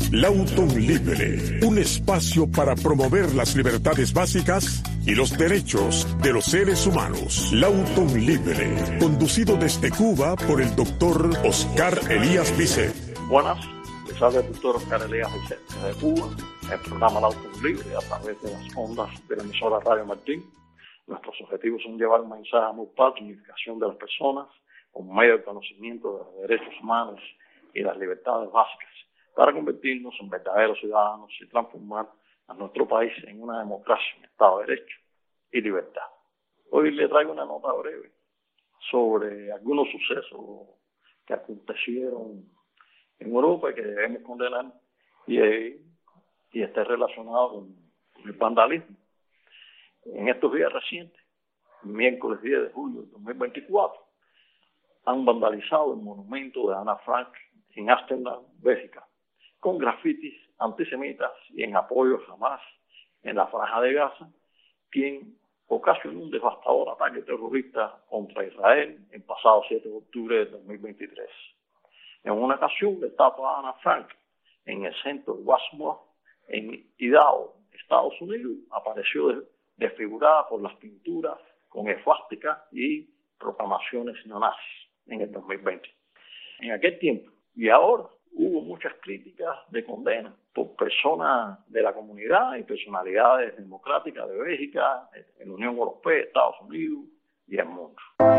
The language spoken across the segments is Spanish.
Lauton Libre, un espacio para promover las libertades básicas y los derechos de los seres humanos. Lauton Libre, conducido desde Cuba por el doctor Oscar Elías Bisset. Buenas, les habla el doctor Oscar Elías Bisset desde Cuba, el programa Lauton Libre a través de las ondas de la emisora Radio Martín. Nuestros objetivos son llevar un mensaje muy de unificación de las personas por medio del conocimiento de los derechos humanos y las libertades básicas, para convertirnos en verdaderos ciudadanos y transformar a nuestro país en una democracia, un Estado de Derecho y libertad. Hoy le traigo una nota breve sobre algunos sucesos que acontecieron en Europa y que debemos condenar y está relacionado con el vandalismo. En estos días recientes, miércoles 10 de julio de 2024, han vandalizado el monumento de Ana Frank en Ámsterdam, Bélgica, con grafitis antisemitas y en apoyo a Hamas en la Franja de Gaza, quien ocasionó un devastador ataque terrorista contra Israel el pasado 7 de octubre de 2023. En una ocasión, la estatua de Ana Frank en el centro de Westmore, en Idaho, Estados Unidos, apareció desfigurada por las pinturas con esvástica y proclamaciones neonazis en el 2020. En aquel tiempo y ahora hubo muchas críticas de condena por personas de la comunidad y personalidades democráticas de Bélgica, en la Unión Europea, Estados Unidos y el mundo.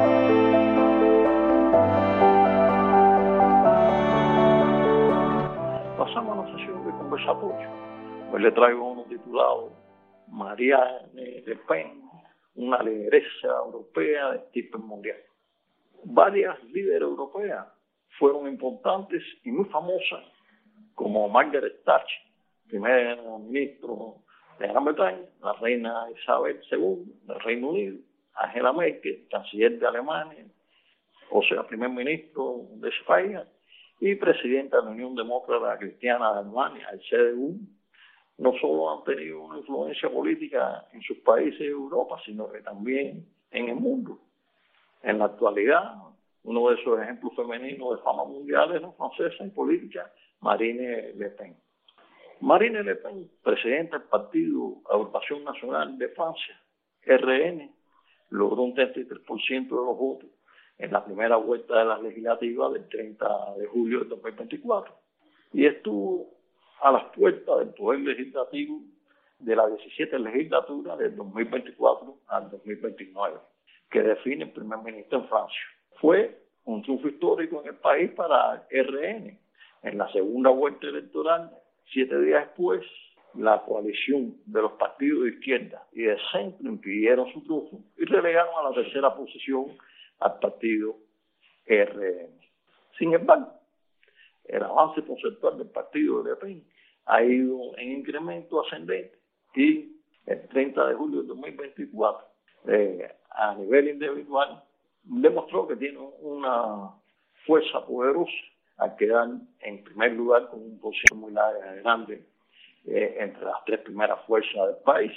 Pasamos a la sesión de conversatorio. Hoy le traigo uno titulado Marine Le Pen, una lideresa europea de tipo mundial. Varias líderes europeas fueron importantes y muy famosas, como Margaret Thatcher, primer ministro de Gran Bretaña, la reina Isabel II del Reino Unido, Angela Merkel, canciller de Alemania, o sea, primer ministro de España, y presidenta de la Unión Demócrata Cristiana de Alemania, el CDU. No solo han tenido una influencia política en sus países de Europa, sino que también en el mundo. En la actualidad, uno de esos ejemplos femeninos de fama mundial es la francesa en política, Marine Le Pen. Marine Le Pen, presidenta del Partido Agrupación Nacional de Francia, RN, logró un 33% de los votos en la primera vuelta de las legislativas del 30 de julio de 2024 y estuvo a las puertas del poder legislativo de la 17 legislatura del 2024 al 2029, que define el primer ministro en Francia. Fue un triunfo histórico en el país para RN. En la segunda vuelta electoral, 7 días después, la coalición de los partidos de izquierda y de centro impidieron su triunfo y relegaron a la tercera posición al partido RN. Sin embargo, el avance conceptual del partido de Le Pen ha ido en incremento ascendente y el 30 de julio de 2024, a nivel individual, demostró que tiene una fuerza poderosa al quedar en primer lugar con un porcentaje muy grande entre las tres primeras fuerzas del país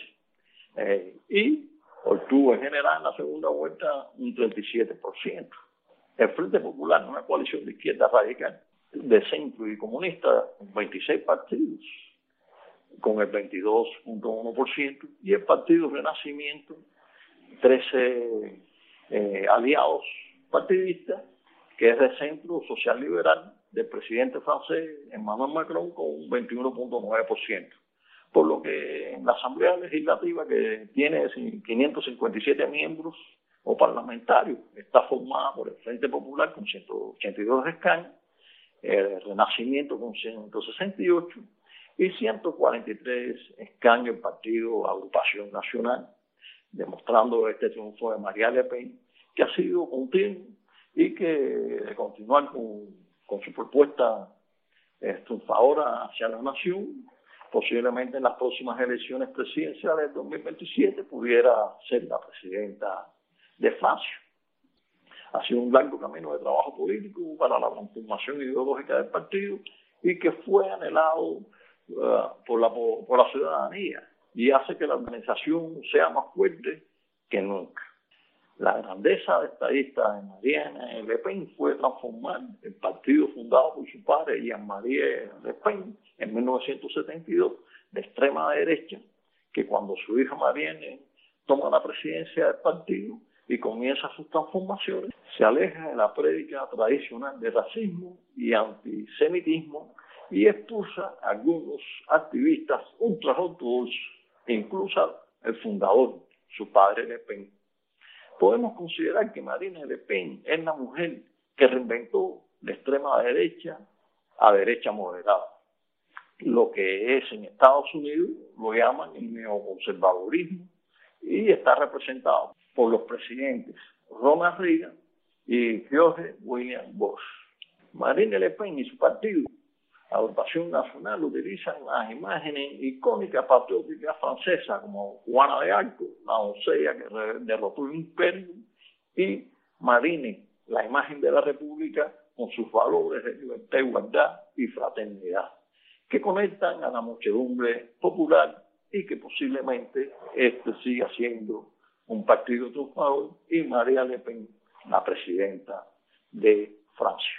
y obtuvo en general en la segunda vuelta un 37%. El Frente Popular, una coalición de izquierda radical, de centro y comunista, con 26 partidos, con el 22.1%, y el Partido Renacimiento, 13 aliados partidistas, que es de centro social liberal, del presidente francés Emmanuel Macron, con un 21.9%. Por lo que en la Asamblea Legislativa, que tiene 557 miembros o parlamentarios, está formada por el Frente Popular con 182 escaños, el Renacimiento con 168 y 143 escaños el Partido Agrupación Nacional, demostrando este triunfo de Marine Le Pen, que ha sido continuo y que de continuar con su propuesta triunfadora hacia la nación, posiblemente en las próximas elecciones presidenciales del 2027 pudiera ser la presidenta de Francia. Ha sido un largo camino de trabajo político para la transformación ideológica del partido y que fue anhelado por la ciudadanía y hace que la organización sea más fuerte que nunca. La grandeza de estadista de Marine Le Pen fue transformar el partido fundado por su padre, Jean-Marie Le Pen, en 1972, de extrema derecha, que cuando su hija Marine toma la presidencia del partido y comienza sus transformaciones, se aleja de la prédica tradicional de racismo y antisemitismo y expulsa a algunos activistas ultraortodoxos, incluso el fundador, su padre Le Pen. Podemos considerar que Marine Le Pen es la mujer que reinventó de extrema derecha a derecha moderada. Lo que es en Estados Unidos lo llaman el neoconservadurismo y está representado por los presidentes Ronald Reagan y George William Bush. Marine Le Pen y su partido, Agrupación Nacional, utilizan las imágenes icónicas patrióticas francesas como Juana de Arco, la doncella que derrotó el imperio, y Marine, la imagen de la República con sus valores de libertad, igualdad y fraternidad, que conectan a la muchedumbre popular y que posiblemente siga siendo un partido triunfador y María Le Pen, la presidenta de Francia.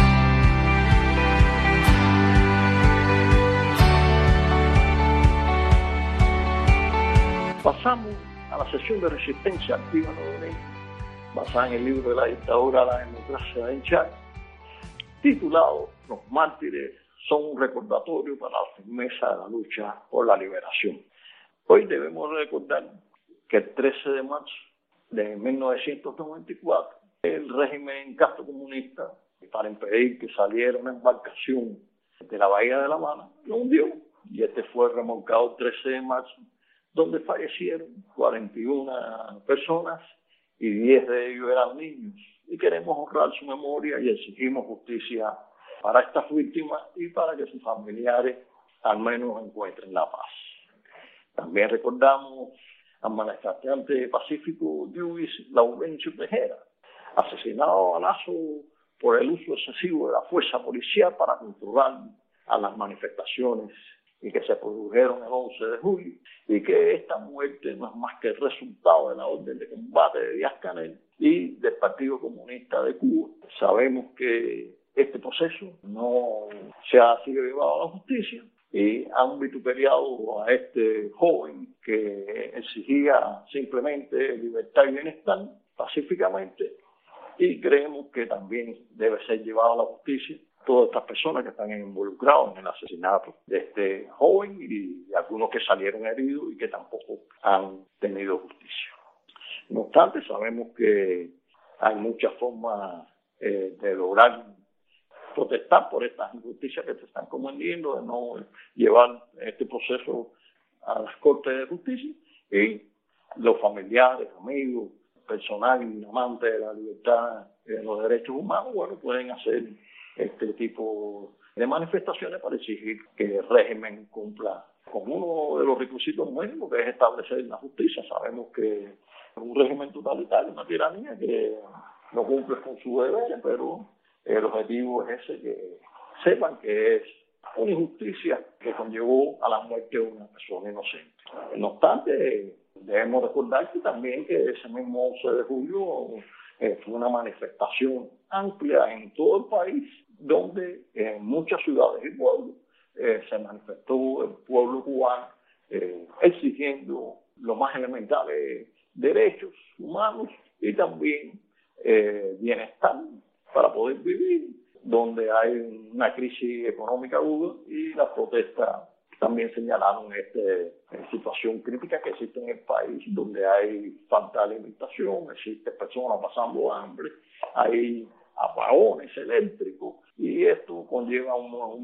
Pasamos a la sesión de resistencia activa nuevamente, basada en el libro de la dictadura a la democracia de Chávez, titulado Los mártires son un recordatorio para la firmeza de la lucha por la liberación. Hoy debemos recordar que el 13 de marzo de 1994, el régimen castrocomunista, para impedir que saliera una embarcación de la Bahía de La Habana, lo hundió, y este fue remolcado el 13 de marzo, donde fallecieron 41 personas y 10 de ellos eran niños. Y queremos honrar su memoria y exigimos justicia para estas víctimas y para que sus familiares al menos encuentren la paz. También recordamos al manifestante pacífico Luis Laurencio Tejera, asesinado a balazo por el uso excesivo de la fuerza policial para controlar a las manifestaciones y que se produjeron el 11 de julio, y que esta muerte no es más que el resultado de la orden de combate de Díaz-Canel y del Partido Comunista de Cuba. Sabemos que este proceso no se ha sido llevado a la justicia y han vituperiado a este joven que exigía simplemente libertad y bienestar pacíficamente, y creemos que también debe ser llevado a la justicia todas estas personas que están involucradas en el asesinato de este joven y algunos que salieron heridos y que tampoco han tenido justicia. No obstante, sabemos que hay muchas formas de lograr protestar por estas injusticias que se están cometiendo, de no llevar este proceso a las Cortes de Justicia, y los familiares, amigos, personal y amantes de la libertad y de los derechos humanos, bueno, pueden hacer este tipo de manifestaciones para exigir que el régimen cumpla con uno de los requisitos mínimos, que es establecer la justicia. Sabemos que es un régimen totalitario, una tiranía que no cumple con sus deberes, pero el objetivo es ese, que sepan que es una injusticia que conllevó a la muerte de una persona inocente. No obstante, debemos recordar que también que ese mismo 11 de julio fue una manifestación amplia en todo el país, donde en muchas ciudades y pueblos se manifestó el pueblo cubano exigiendo los más elementales derechos humanos y también bienestar para poder vivir, donde hay una crisis económica aguda, y las protestas también señalaron esta situación crítica que existe en el país, donde hay falta de alimentación, existen personas pasando hambre, hay apagones eléctricos, y esto conlleva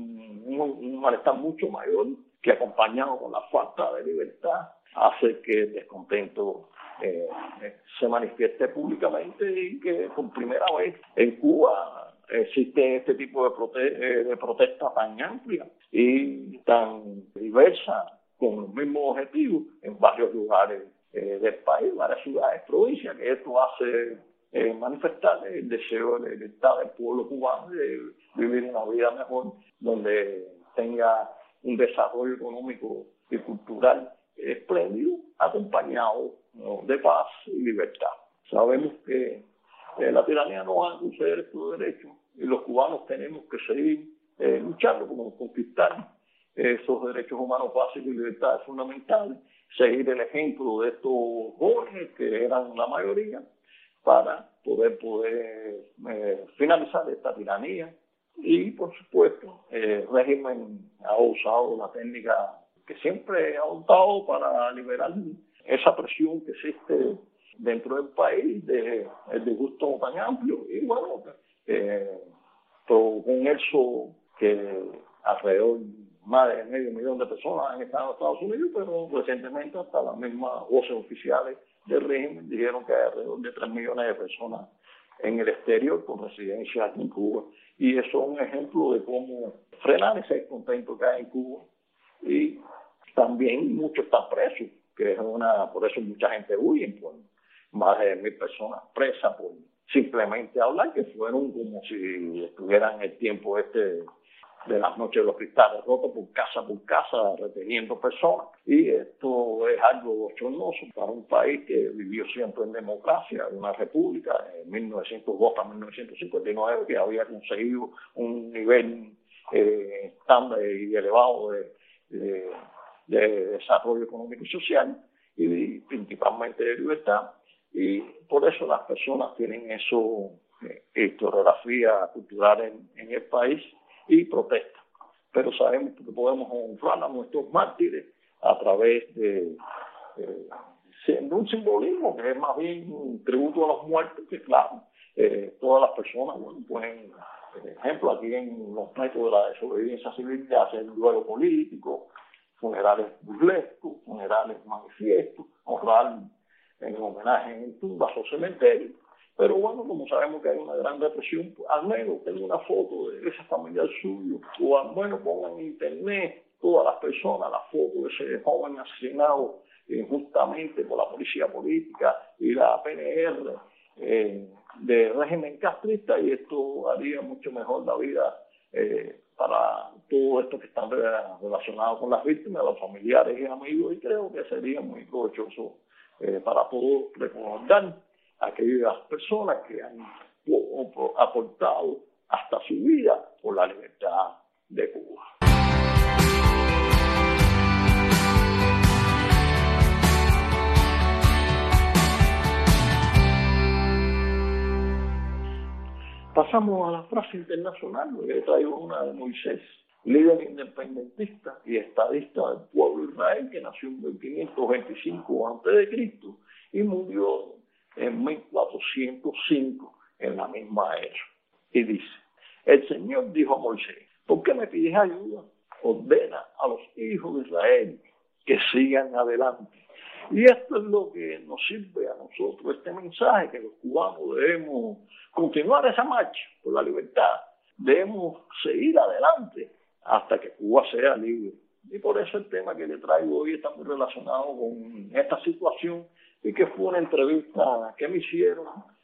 un malestar mucho mayor, que acompañado con la falta de libertad hace que el descontento se manifieste públicamente, y que por primera vez en Cuba existe este tipo de protesta tan amplia y tan diversa, con los mismos objetivos en varios lugares del país, varias ciudades, provincias, que esto hace manifestar el deseo de libertad del pueblo cubano, de vivir una vida mejor, donde tenga un desarrollo económico y cultural espléndido, acompañado de paz y libertad. Sabemos que la tiranía no va a conceder estos derechos y los cubanos tenemos que seguir luchando por conquistar esos derechos humanos básicos y libertades fundamentales, seguir el ejemplo de estos jóvenes que eran la mayoría para poder finalizar esta tiranía. Y, por supuesto, el régimen ha usado la técnica que siempre ha adoptado para liberar esa presión que existe dentro del país, el disgusto tan amplio. Y bueno, con eso que alrededor más de 500,000 de personas han estado en Estados Unidos, pero recientemente hasta las mismas voces oficiales del régimen dijeron que hay alrededor de 3 millones de personas en el exterior con residencia aquí en Cuba. Y eso es un ejemplo de cómo frenar ese descontento que hay en Cuba. Y también muchos están presos, que es por eso mucha gente huye, por más de 1,000 personas presas por simplemente hablar, que fueron como si estuvieran en el tiempo de las noches de los cristales rotos por casa, reteniendo personas. Y esto es algo bochornoso para un país que vivió siempre en democracia, una república, en 1902 a 1959, que había conseguido un nivel estándar y elevado de desarrollo económico y social, y principalmente de libertad. Y por eso las personas tienen eso, historiografía cultural en el país, y protesta. Pero sabemos que podemos honrar a nuestros mártires a través de un simbolismo que es más bien un tributo a los muertos, que claro, todas las personas pueden, por ejemplo, aquí en los métodos de la desobediencia civil, hacer duelo político, funerales burlescos, funerales manifiestos, honrar en homenaje en tumbas o cementerios. Pero bueno, como sabemos que hay una gran represión, al menos tengo una foto de ese familiar suyo, o al menos pongan en internet todas las personas, la foto de ese joven asesinado injustamente por la policía política y la PNR del régimen castrista, y esto haría mucho mejor la vida para todo esto que están relacionados con las víctimas, los familiares y amigos, y creo que sería muy provechoso para todos recordar a aquellas personas que han aportado hasta su vida por la libertad de Cuba. Pasamos a la frase internacional. Yo traigo una de Moisés, líder independentista y estadista del pueblo de Israel, que nació en 1525 a.C. y murió en 1405 en la misma era. Y dice: el Señor dijo a Moisés, ¿por qué me pides ayuda? Ordena a los hijos de Israel que sigan adelante. Y esto es lo que nos sirve a nosotros, este mensaje, que los cubanos debemos continuar esa marcha por la libertad, debemos seguir adelante hasta que Cuba sea libre. Y por eso el tema que le traigo hoy está muy relacionado con esta situación, y que fue una entrevista que me hicieron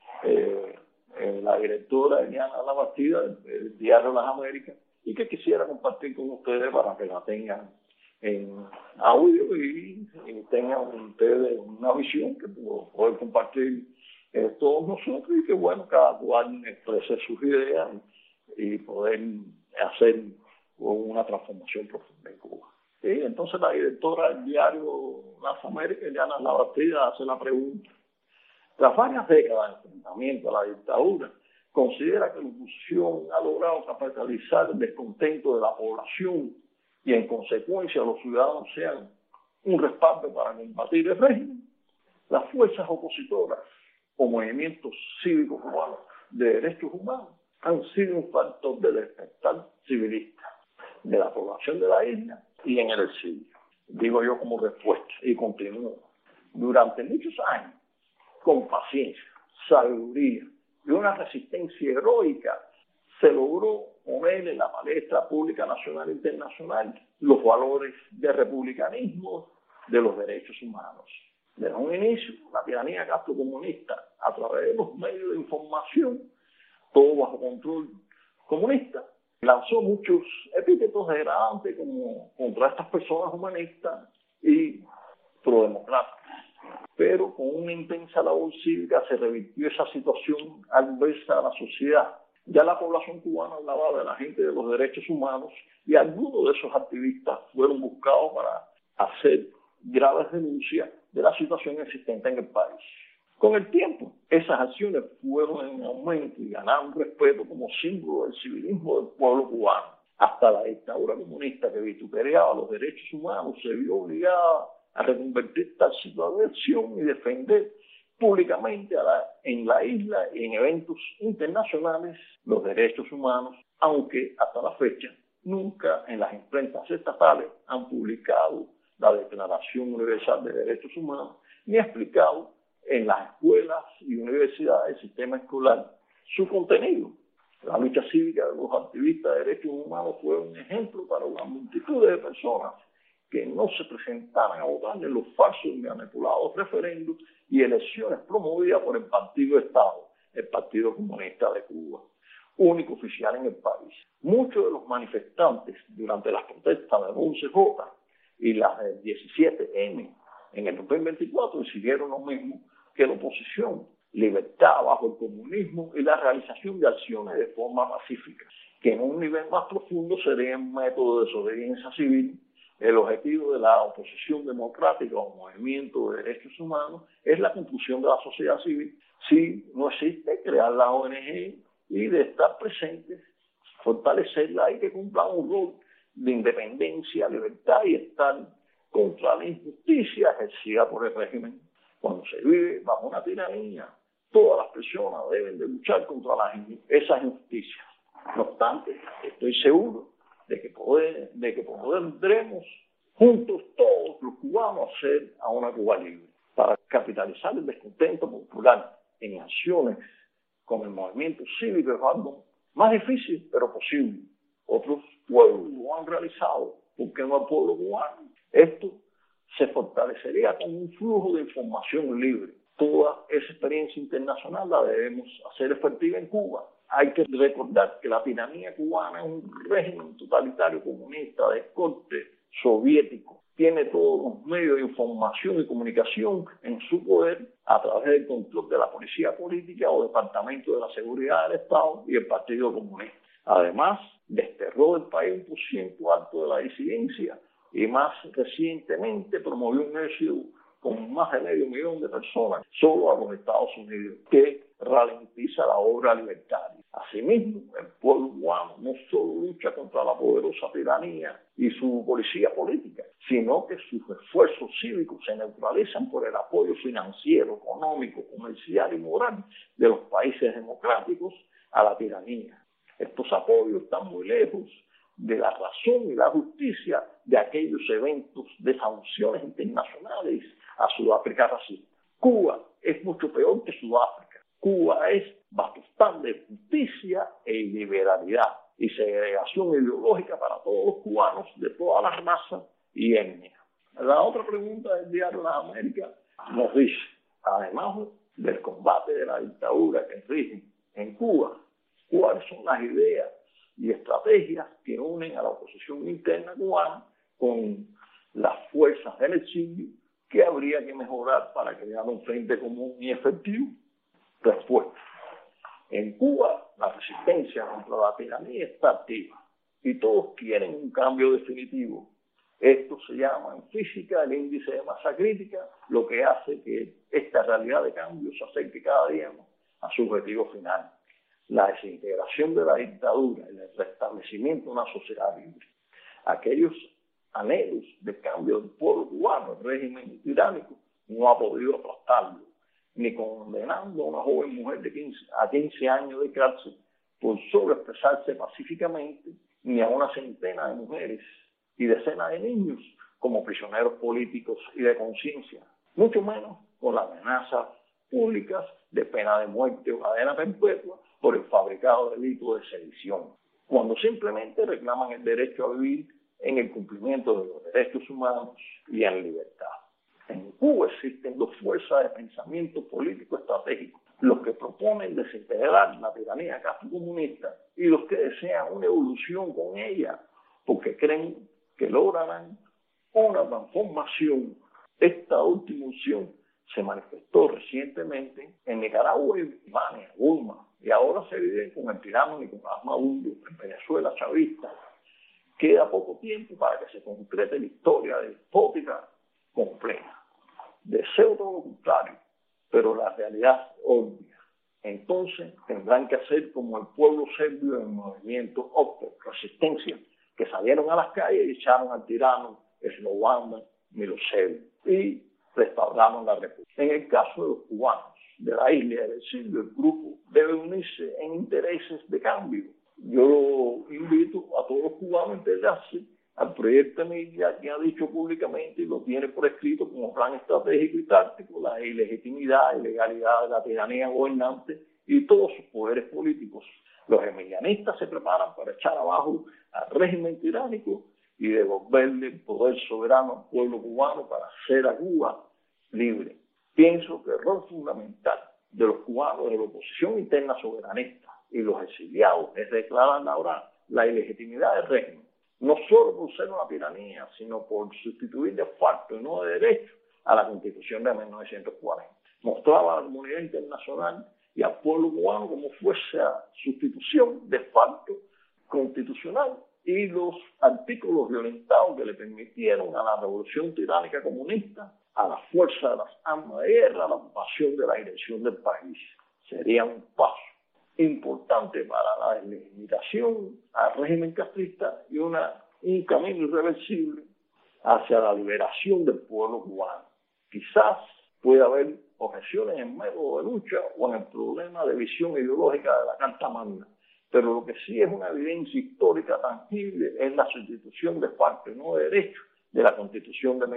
la directora Eliana Labastida del Diario Las Américas, y que quisiera compartir con ustedes para que la tengan en audio y tengan ustedes una visión que poder compartir todos nosotros, y que bueno, cada cual exprese sus ideas y poder hacer una transformación profunda en Cuba. Y entonces la directora del Diario Las Américas, Eliana Labastida, hace la pregunta: tras varias décadas de enfrentamiento a la dictadura, ¿considera que la oposición ha logrado capitalizar el descontento de la población y en consecuencia los ciudadanos sean un respaldo para combatir el régimen? Las fuerzas opositoras o movimientos cívicos cubanos de derechos humanos han sido un factor de despertar civilista de la población de la isla y en el exilio. Digo yo como respuesta, y continúo: durante muchos años, con paciencia, sabiduría y una resistencia heroica, se logró poner en la palestra pública nacional e internacional los valores de republicanismo, de los derechos humanos. Desde un inicio, la tiranía castrocomunista, a través de los medios de información, todo bajo control comunista, lanzó muchos epítetos degradantes como contra estas personas humanistas y prodemocráticas. pero con una intensa labor cívica se revirtió esa situación adversa a la sociedad. Ya la población cubana hablaba de la gente de los derechos humanos y algunos de esos activistas fueron buscados para hacer graves denuncias de la situación existente en el país. Con el tiempo, esas acciones fueron en aumento y ganaron respeto como símbolo del civilismo del pueblo cubano. Hasta la dictadura comunista, que vituperiaba los derechos humanos, se vio obligada a reconvertir tal situación y defender públicamente en la isla y en eventos internacionales los derechos humanos, aunque hasta la fecha nunca en las imprentas estatales han publicado la Declaración Universal de Derechos Humanos ni explicado en las escuelas y universidades del sistema escolar su contenido. La lucha cívica de los activistas de derechos humanos fue un ejemplo para una multitud de personas que no se presentaran a votar en los falsos y manipulados referendos y elecciones promovidas por el Partido de Estado, el Partido Comunista de Cuba, único oficial en el país. Muchos de los manifestantes durante las protestas del 11J y las del 17M en el 2024 decidieron lo mismo que la oposición: libertad bajo el comunismo y la realización de acciones de forma pacífica, que en un nivel más profundo sería un método de desobediencia civil. El objetivo de la oposición democrática o movimiento de derechos humanos es la construcción de la sociedad civil. Si no existe, crear la ONG y de estar presentes, fortalecerla y que cumpla un rol de independencia, libertad y estar contra la injusticia ejercida por el régimen. Cuando se vive bajo una tiranía, todas las personas deben de luchar contra esas injusticias. No obstante, estoy seguro de que podremos juntos todos los cubanos hacer a una Cuba libre, para capitalizar el descontento popular en acciones como el movimiento cívico. Es algo más difícil, pero posible. Otros pueblos lo han realizado, ¿por qué no el pueblo cubano? Esto se fortalecería con un flujo de información libre. Toda esa experiencia internacional la debemos hacer efectiva en Cuba. Hay que recordar que la tiranía cubana es un régimen totalitario comunista de corte soviético. Tiene todos los medios de información y comunicación en su poder a través del control de la policía política o departamento de la seguridad del Estado y el Partido Comunista. Además, desterró del país un porcentaje alto de la disidencia y más recientemente promovió un éxodo con más de 500,000 de personas solo a los Estados Unidos, que ralentiza la obra libertaria. Asimismo, el pueblo cubano no solo lucha contra la poderosa tiranía y su policía política, sino que sus esfuerzos cívicos se neutralizan por el apoyo financiero, económico, comercial y moral de los países democráticos a la tiranía. Estos apoyos están muy lejos de la razón y la justicia de aquellos eventos de sanciones internacionales a Sudáfrica racista. Cuba es mucho peor que Sudáfrica. Cuba es bastante de justicia e liberalidad y segregación ideológica para todos los cubanos de todas las razas y etnias. La otra pregunta del diario Las Américas nos dice, además del combate de la dictadura que rige en Cuba, ¿cuáles son las ideas y estrategias que unen a la oposición interna cubana con las fuerzas del exilio que habría que mejorar para crear un frente común y efectivo? Respuesta. En Cuba, la resistencia contra la tiranía está activa y todos quieren un cambio definitivo. Esto se llama en física el índice de masa crítica, lo que hace que esta realidad de cambio se acerque cada día a su objetivo final: la desintegración de la dictadura y el restablecimiento de una sociedad libre. Aquellos anhelos de cambio del pueblo cubano, el régimen tiránico, no ha podido aplastarlo, ni condenando a una joven mujer de 15 años de cárcel por solo expresarse pacíficamente, ni a una centena de mujeres y decenas de niños como prisioneros políticos y de conciencia, mucho menos con las amenazas públicas de pena de muerte o cadena perpetua por el fabricado delito de sedición, cuando simplemente reclaman el derecho a vivir en el cumplimiento de los derechos humanos y en libertad. En Cuba existen dos fuerzas de pensamiento político estratégico: los que proponen desintegrar la tiranía castrocomunista y los que desean una evolución con ella, porque creen que lograrán una transformación. Esta última opción se manifestó recientemente en Nicaragua y Birmania, Burma, y ahora se vive con el tirano Nicolás Maduro en Venezuela chavista. Queda poco tiempo para que se concrete la historia despótica completa. Deseo todo lo contrario, pero la realidad es obvia. Entonces tendrán que hacer como el pueblo serbio del movimiento Otto, Resistencia, que salieron a las calles y echaron al tirano Slobodan Milosevic y restauraron la república. En el caso de los cubanos de la isla del exilio, el grupo debe unirse en intereses de cambio. Yo invito a todos los cubanos a integrarse al proyecto Emilia, que ha dicho públicamente y lo tiene por escrito como plan estratégico y táctico, la ilegitimidad y legalidad de la tiranía gobernante y todos sus poderes políticos. Los emilianistas se preparan para echar abajo al régimen tiránico y devolverle el poder soberano al pueblo cubano para hacer a Cuba libre. Pienso que el rol fundamental de los cubanos de la oposición interna soberanista y los exiliados es declarar ahora la ilegitimidad del régimen, no solo por ser una tiranía, sino por sustituir de facto y no de derecho a la Constitución de 1940. Mostraba a la comunidad internacional y al pueblo cubano como fuese a sustitución de facto constitucional y los artículos violentados que le permitieron a la revolución tiránica comunista, a la fuerza de las armas de guerra, a la ocupación de la dirección del país. Sería un paso importante para la deslegitimación al régimen castrista y un camino irreversible hacia la liberación del pueblo cubano. Quizás pueda haber objeciones en método de lucha o en el problema de visión ideológica de la Carta Magna, pero lo que sí es una evidencia histórica tangible es la sustitución de facto y no de derecho de la Constitución de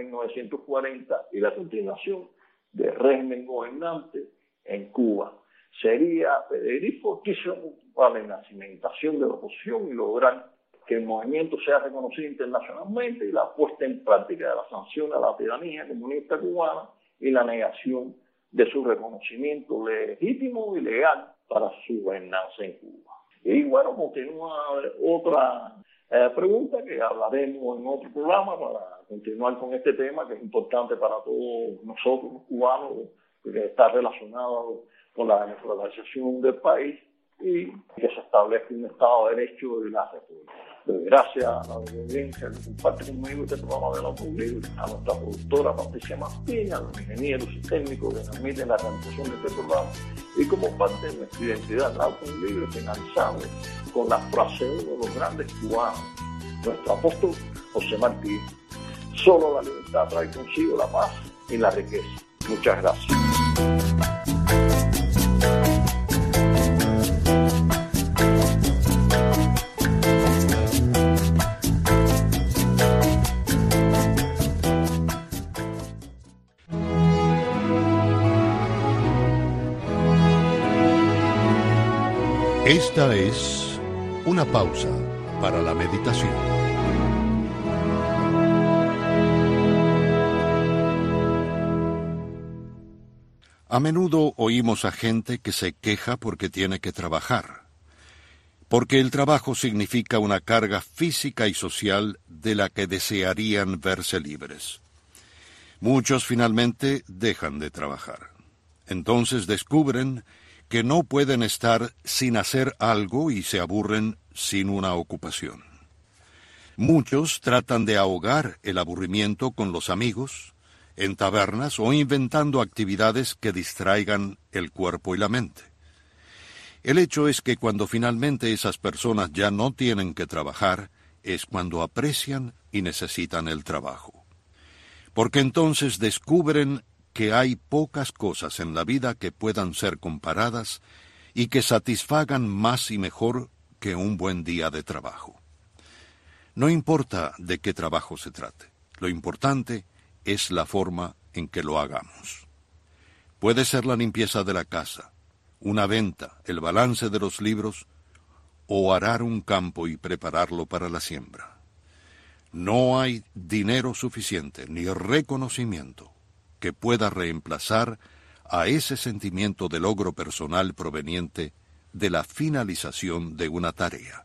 1940 y la continuación del régimen gobernante en Cuba. Sería pedir fortísimo para la cimentación de la oposición y lograr que el movimiento sea reconocido internacionalmente y la puesta en práctica de la sanción a la tiranía comunista cubana y la negación de su reconocimiento legítimo y legal para su gobernanza en Cuba. Y bueno, continúa otra pregunta que hablaremos en otro programa para continuar con este tema que es importante para todos nosotros los cubanos, que está relacionado con la democratización del país y que se establezca un Estado de Derecho y la República. Gracias a la audiencia que comparte conmigo este programa de Autos Libres, a nuestra productora Patricia Martín, a los ingenieros y técnicos que permiten la realización de este programa y como parte de nuestra identidad de Autos Libres, finalizamos con la frase de uno de los grandes cubanos, nuestro apóstol José Martí: solo la libertad trae consigo la paz y la riqueza. Muchas gracias. Esta es una pausa para la meditación. A menudo oímos a gente que se queja porque tiene que trabajar, porque el trabajo significa una carga física y social de la que desearían verse libres. Muchos finalmente dejan de trabajar. Entonces descubren que no pueden estar sin hacer algo y se aburren sin una ocupación. Muchos tratan de ahogar el aburrimiento con los amigos, en tabernas o inventando actividades que distraigan el cuerpo y la mente. El hecho es que cuando finalmente esas personas ya no tienen que trabajar, es cuando aprecian y necesitan el trabajo. Porque entonces descubren que hay pocas cosas en la vida que puedan ser comparadas y que satisfagan más y mejor que un buen día de trabajo. No importa de qué trabajo se trate, lo importante es la forma en que lo hagamos. Puede ser la limpieza de la casa, una venta, el balance de los libros o arar un campo y prepararlo para la siembra. No hay dinero suficiente ni reconocimiento que pueda reemplazar a ese sentimiento de logro personal proveniente de la finalización de una tarea.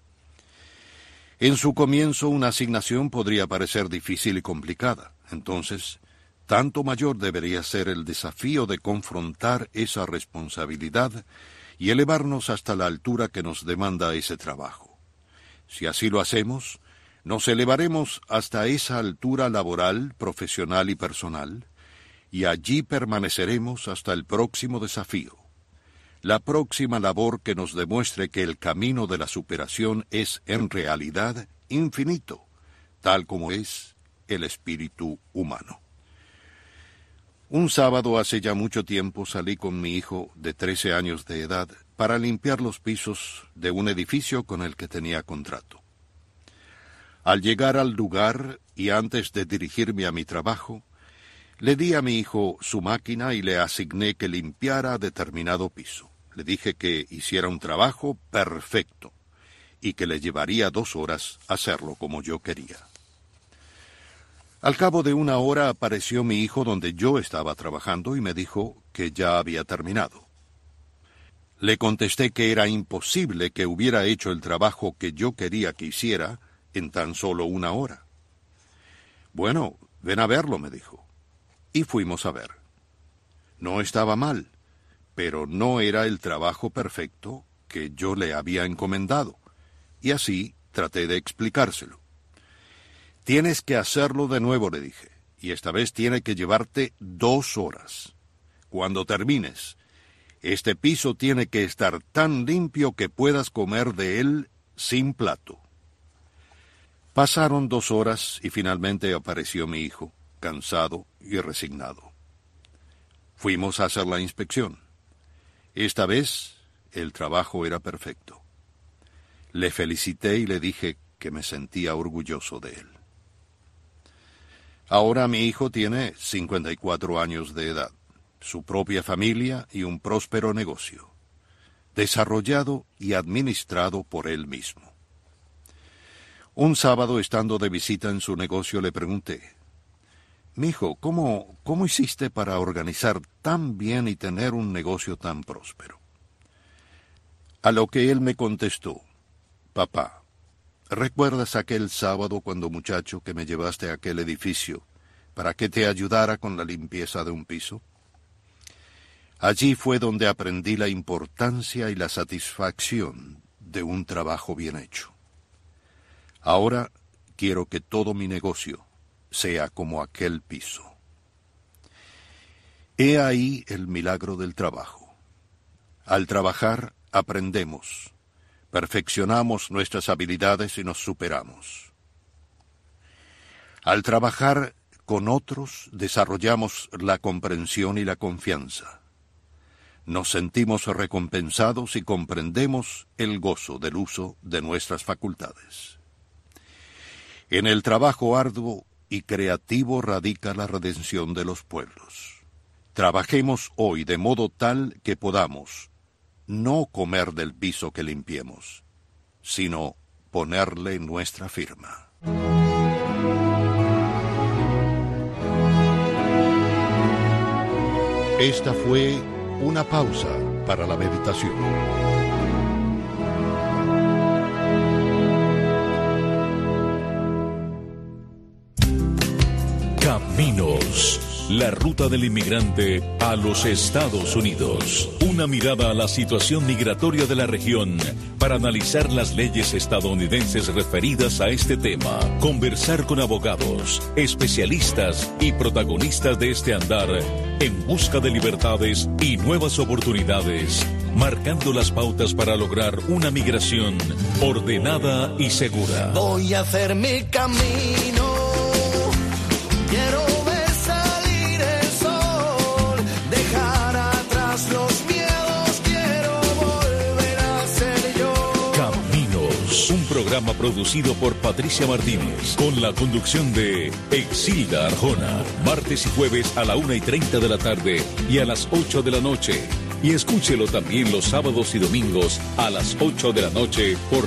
En su comienzo, una asignación podría parecer difícil y complicada. Entonces, tanto mayor debería ser el desafío de confrontar esa responsabilidad y elevarnos hasta la altura que nos demanda ese trabajo. Si así lo hacemos, nos elevaremos hasta esa altura laboral, profesional y personal, y allí permaneceremos hasta el próximo desafío, la próxima labor que nos demuestre que el camino de la superación es en realidad infinito, tal como es el espíritu humano. Un sábado hace ya mucho tiempo salí con mi hijo de 13 años de edad para limpiar los pisos de un edificio con el que tenía contrato. Al llegar al lugar y antes de dirigirme a mi trabajo, le di a mi hijo su máquina y le asigné que limpiara determinado piso. Le dije que hiciera un trabajo perfecto y que le llevaría 2 horas hacerlo como yo quería. Al cabo de 1 hora apareció mi hijo donde yo estaba trabajando y me dijo que ya había terminado. Le contesté que era imposible que hubiera hecho el trabajo que yo quería que hiciera en tan solo 1 hora. Bueno, ven a verlo, me dijo. Y fuimos a ver. No estaba mal, pero no era el trabajo perfecto que yo le había encomendado. Y así traté de explicárselo. Tienes que hacerlo de nuevo, le dije, y esta vez tiene que llevarte 2 horas. Cuando termines, este piso tiene que estar tan limpio que puedas comer de él sin plato. Pasaron 2 horas y finalmente apareció mi hijo, cansado y resignado. Fuimos a hacer la inspección. Esta vez, el trabajo era perfecto. Le felicité y le dije que me sentía orgulloso de él. Ahora mi hijo tiene 54 años de edad, su propia familia y un próspero negocio, desarrollado y administrado por él mismo. Un sábado, estando de visita en su negocio, le pregunté: «Mijo, ¿cómo hiciste para organizar tan bien y tener un negocio tan próspero?». A lo que él me contestó: «Papá, ¿recuerdas aquel sábado cuando muchacho que me llevaste a aquel edificio para que te ayudara con la limpieza de un piso? Allí fue donde aprendí la importancia y la satisfacción de un trabajo bien hecho. Ahora quiero que todo mi negocio sea como aquel piso». He ahí el milagro del trabajo. Al trabajar aprendemos, perfeccionamos nuestras habilidades y nos superamos. Al trabajar con otros desarrollamos la comprensión y la confianza. Nos sentimos recompensados y comprendemos el gozo del uso de nuestras facultades. En el trabajo arduo y creativo radica la redención de los pueblos. Trabajemos hoy de modo tal que podamos no comer del piso que limpiemos, sino ponerle nuestra firma. Esta fue una pausa para la meditación. Caminos, la ruta del inmigrante a los Estados Unidos. Una mirada a la situación migratoria de la región para analizar las leyes estadounidenses referidas a este tema. Conversar con abogados, especialistas y protagonistas de este andar en busca de libertades y nuevas oportunidades, marcando las pautas para lograr una migración ordenada y segura. Voy a hacer mi camino. Quiero ver salir el sol, dejar atrás los miedos, quiero volver a ser yo. Caminos, un programa producido por Patricia Martínez, con la conducción de Exilda Arjona, martes y jueves a la 1:30 de la tarde y a las 8 de la noche. Y escúchelo también los sábados y domingos a las 8 de la noche por